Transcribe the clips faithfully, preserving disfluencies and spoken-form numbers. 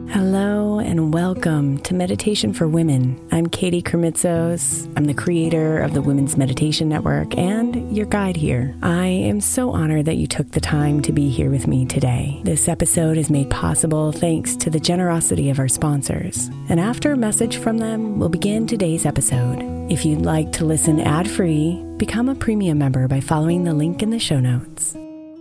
Hello and welcome to Meditation for Women. I'm Katie Kermitzos. I'm the creator of the Women's Meditation Network and your guide here. I am so honored that you took the time to be here with me today. This episode is made possible thanks to the generosity of our sponsors. And after a message from them, we'll begin today's episode. If you'd like to listen ad-free, become a premium member by following the link in the show notes.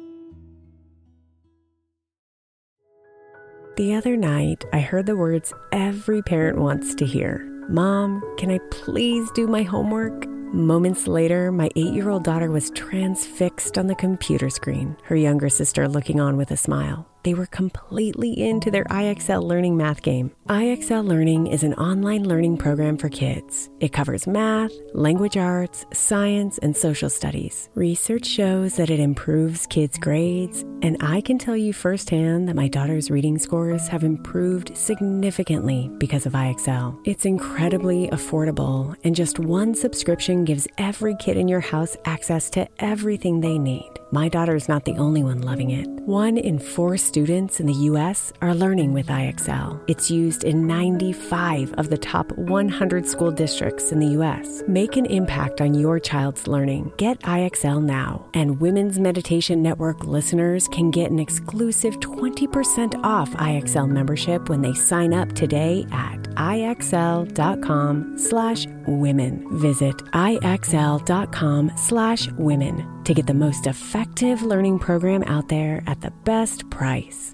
The other night, I heard the words every parent wants to hear. Mom, can I please do my homework? Moments later, my eight-year-old daughter was transfixed on the computer screen, her younger sister looking on with a smile. They were completely into their I X L Learning math game. I X L Learning is an online learning program for kids. It covers math, language arts, science, and social studies. Research shows that it improves kids' grades, and I can tell you firsthand that my daughter's reading scores have improved significantly because of I X L. It's incredibly affordable, and just one subscription gives every kid in your house access to everything they need. My daughter's not the only one loving it. One in four students in the U S are learning with I X L. It's used in ninety-five of the top one hundred school districts in the U S. Make an impact on your child's learning. Get I X L now. And Women's Meditation Network listeners can get an exclusive twenty percent off I X L membership when they sign up today at ixl.com slash women. Visit ixl.com slash women to get the most effective learning program out there at the best price.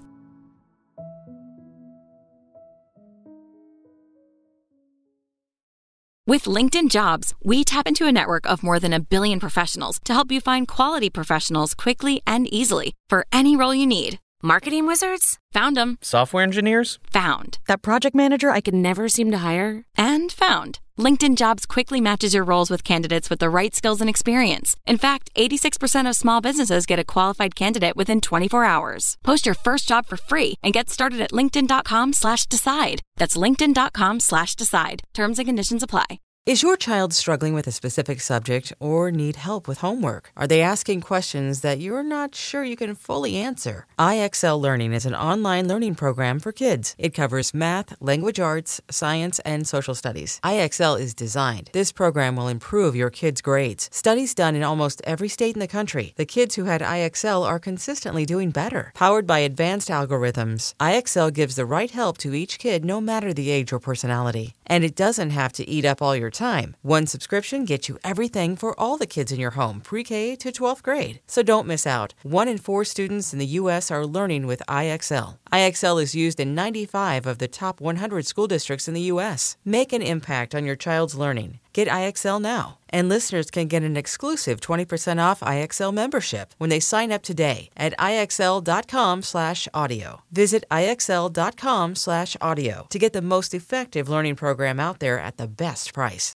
With LinkedIn Jobs, we tap into a network of more than a billion professionals to help you find quality professionals quickly and easily for any role you need. Marketing wizards? Found them. Software engineers? Found. That project manager I could never seem to hire? And found. LinkedIn Jobs quickly matches your roles with candidates with the right skills and experience. In fact, eighty-six percent of small businesses get a qualified candidate within twenty-four hours. Post your first job for free and get started at linkedin.com slash decide. That's linkedin.com slash decide. Terms and conditions apply. Is your child struggling with a specific subject or need help with homework? Are they asking questions that you're not sure you can fully answer? I X L Learning is an online learning program for kids. It covers math, language arts, science, and social studies. I X L is designed. This program will improve your kids' grades. Studies done in almost every state in the country. The kids who had I X L are consistently doing better. Powered by advanced algorithms, I X L gives the right help to each kid no matter the age or personality. And it doesn't have to eat up all your time. One subscription gets you everything for all the kids in your home, pre-K to twelfth grade. So don't miss out. One in four students in the U S are learning with I X L. I X L is used in ninety-five of the top one hundred school districts in the U S. Make an impact on your child's learning. Get I X L now. And listeners can get an exclusive twenty percent off I X L membership when they sign up today at ixl.com slash audio. Visit ixl.com slash audio to get the most effective learning program out there at the best price.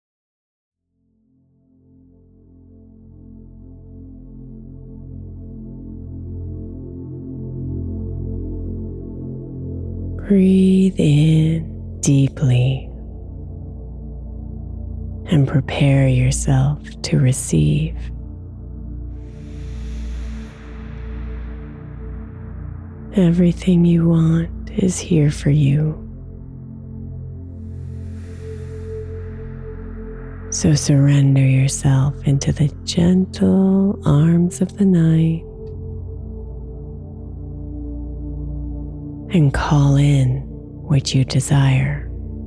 Breathe in deeply and prepare yourself to receive. Everything you want is here for you. So surrender yourself into the gentle arms of the night and call in what you desire.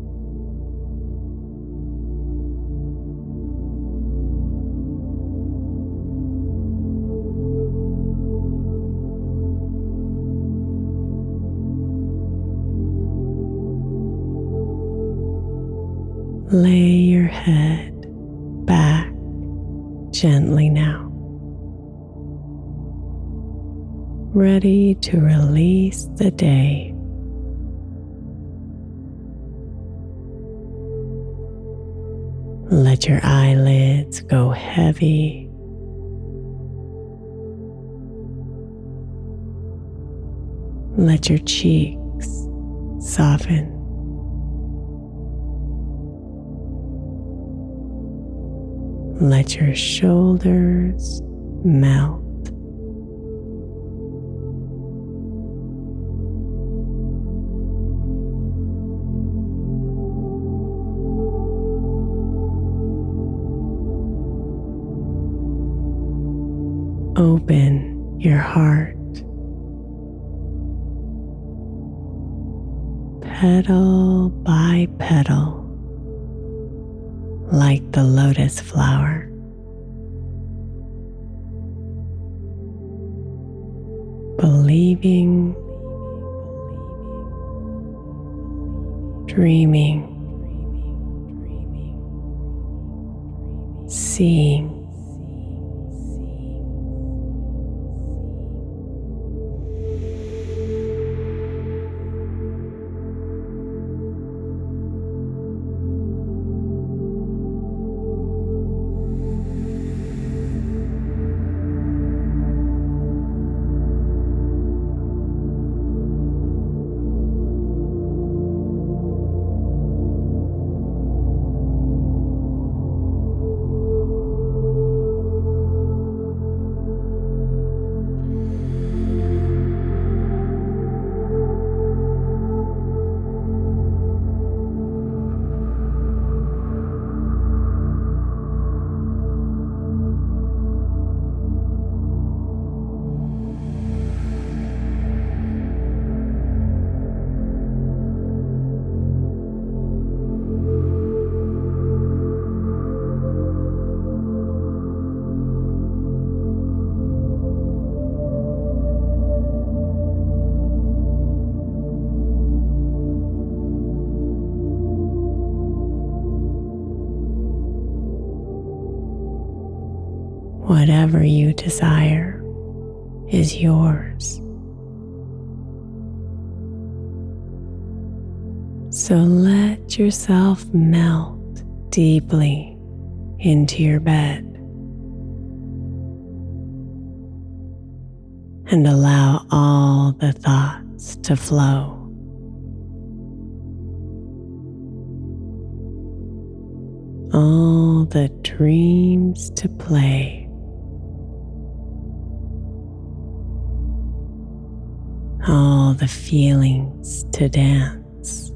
Lay your head back gently now, ready to release the day. Let your eyelids go heavy. Let your cheeks soften. Let your shoulders melt. Open your heart. Petal by petal, like the lotus flower. Believing, dreaming, seeing. Whatever you desire is yours. So let yourself melt deeply into your bed and allow all the thoughts to flow. All the dreams to play. All the feelings to dance.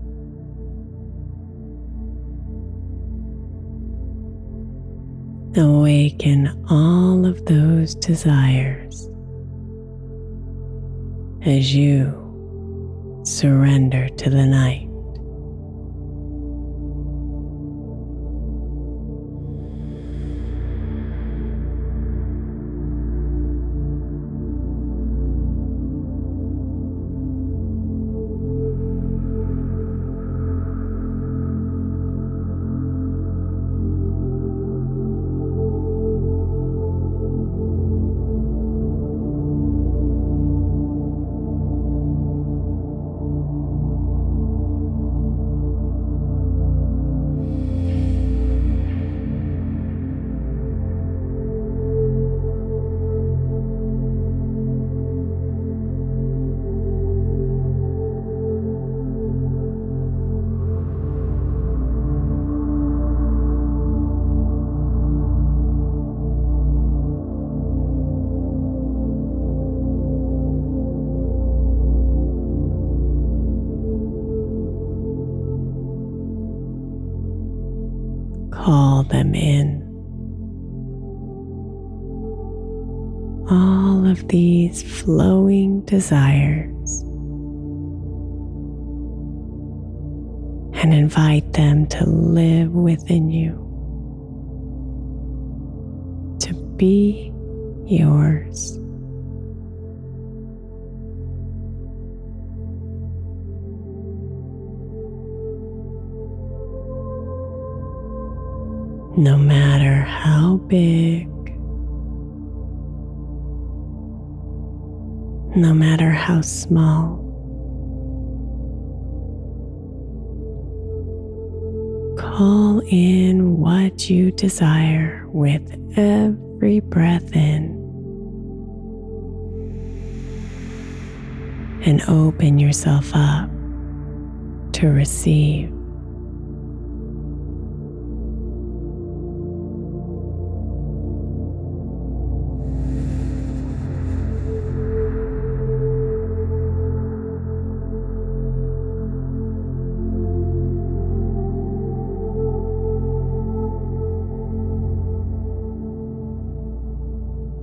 Awaken all of those desires as you surrender to the night. Call them in. All of these flowing desires, and invite them to live within you, to be yours. No matter how big, no matter how small, call in what you desire with every breath in, and open yourself up to receive.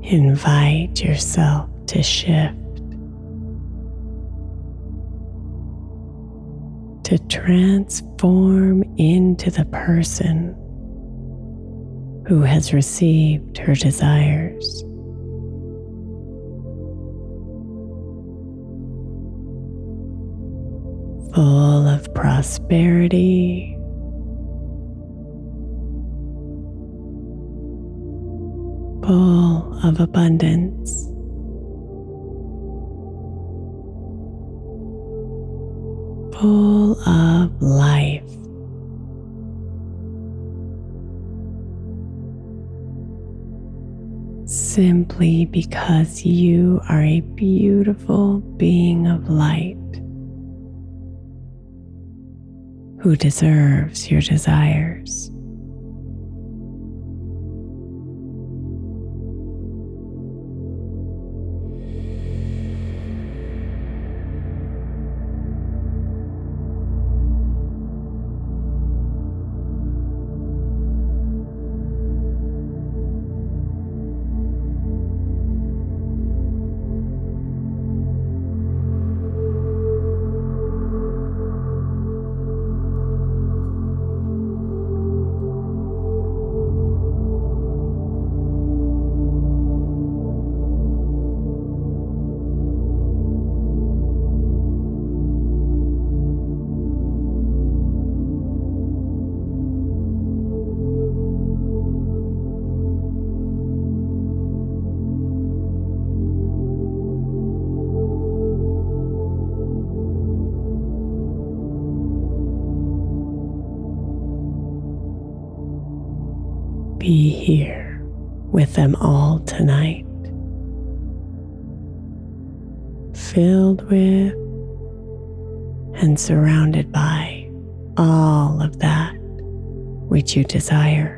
Invite yourself to shift, to transform into the person who has received her desires. Full of prosperity, full of abundance, full of life. Simply because you are a beautiful being of light who deserves your desires. Be here with them all tonight, filled with and surrounded by all of that which you desire.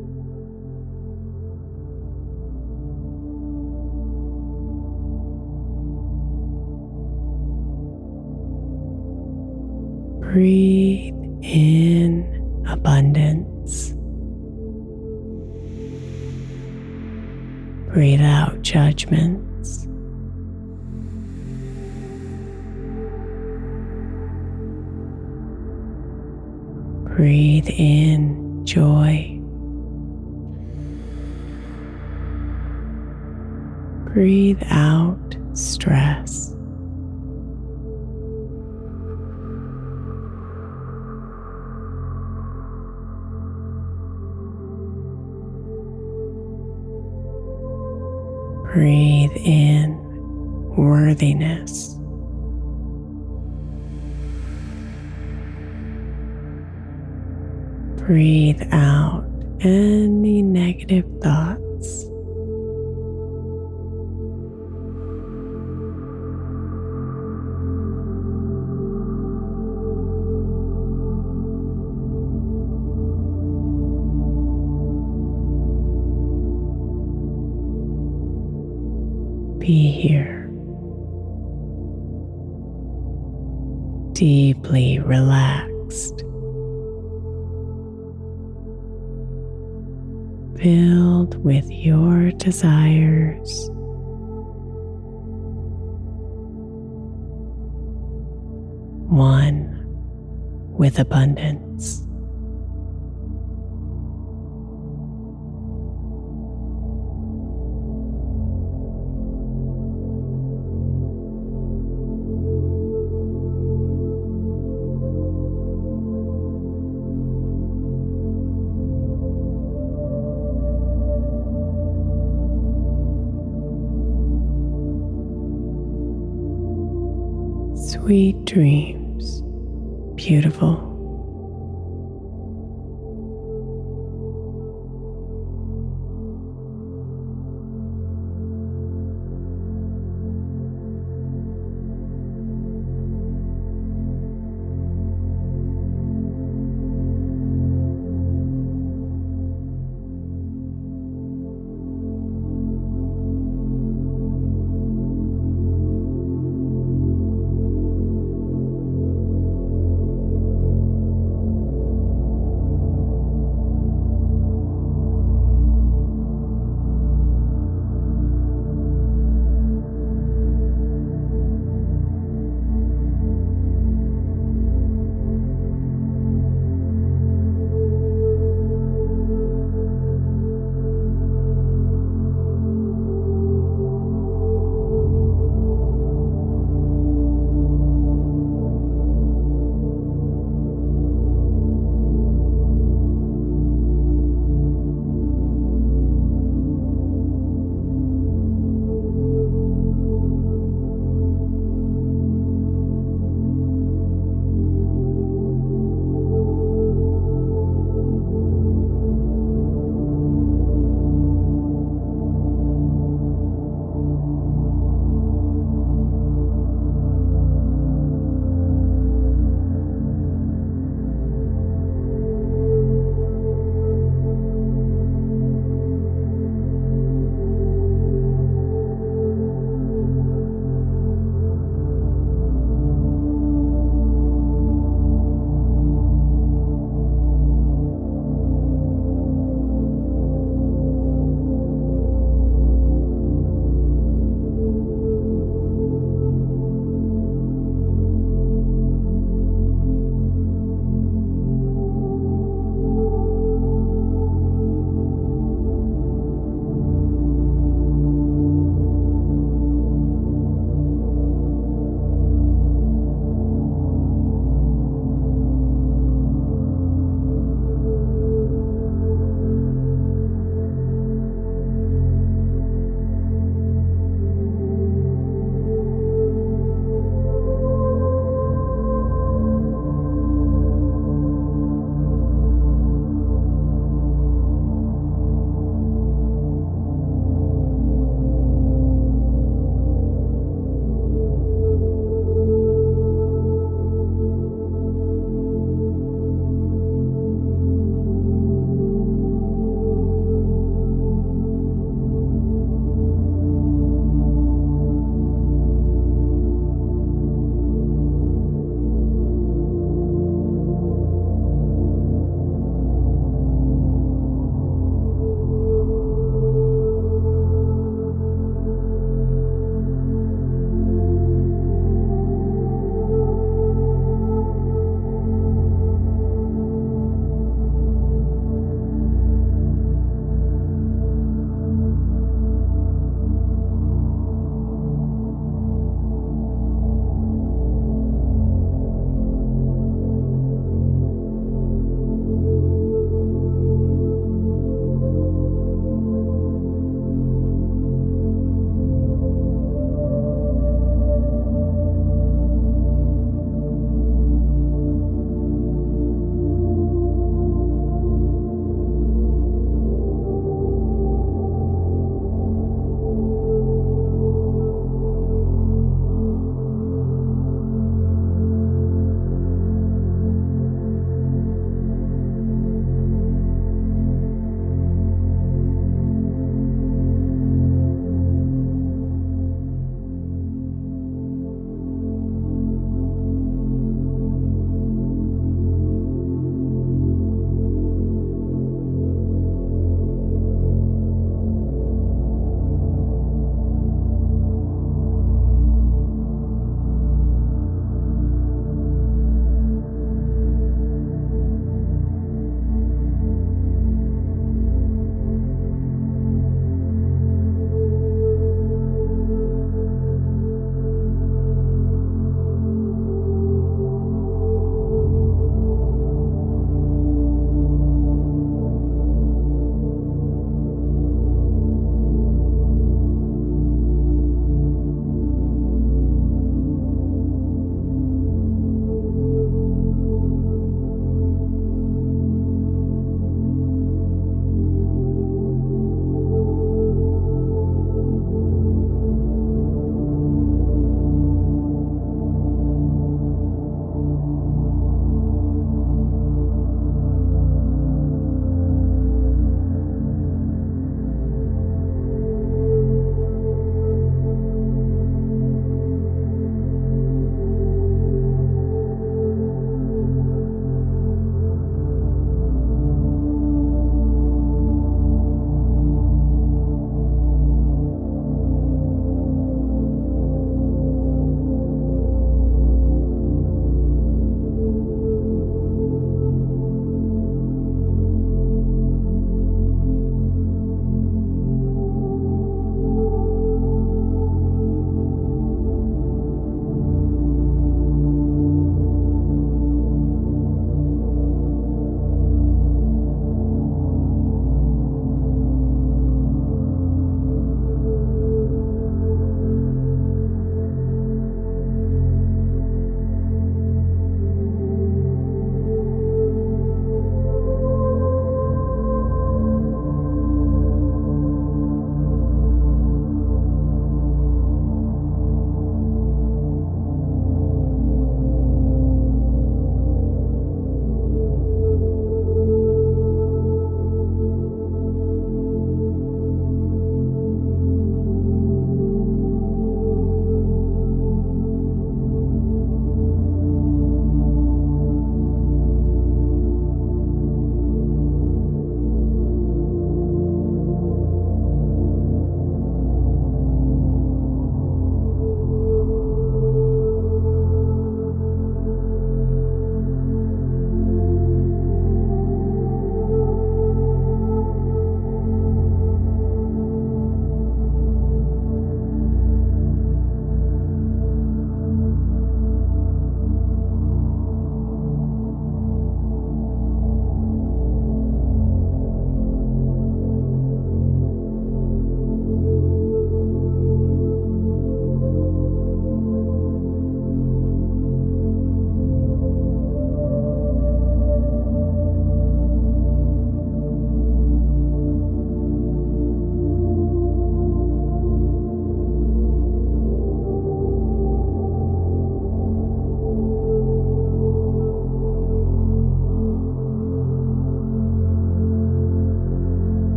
Breathe in abundance. Breathe out judgments. Breathe in joy. Breathe out stress. Breathe in worthiness. Breathe out any negative thoughts. Be here, deeply relaxed, filled with your desires, one with abundance. Sweet dreams, beautiful.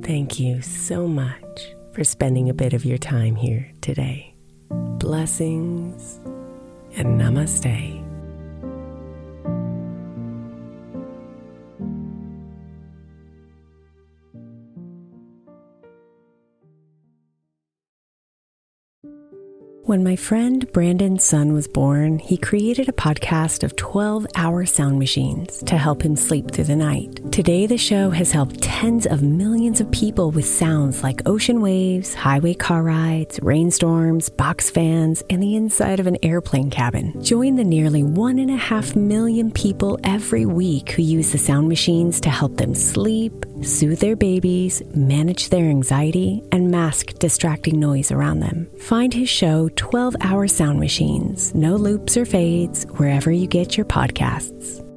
Thank you so much for spending a bit of your time here today. Blessings and namaste. When my friend Brandon's son was born, he created a podcast of twelve-hour sound machines to help him sleep through the night. Today, the show has helped tens of millions of people with sounds like ocean waves, highway car rides, rainstorms, box fans, and the inside of an airplane cabin. Join the nearly one and a half million people every week who use the sound machines to help them sleep, soothe their babies, manage their anxiety, and mask distracting noise around them. Find his show, twelve-hour Sound Machines, no loops or fades, wherever you get your podcasts.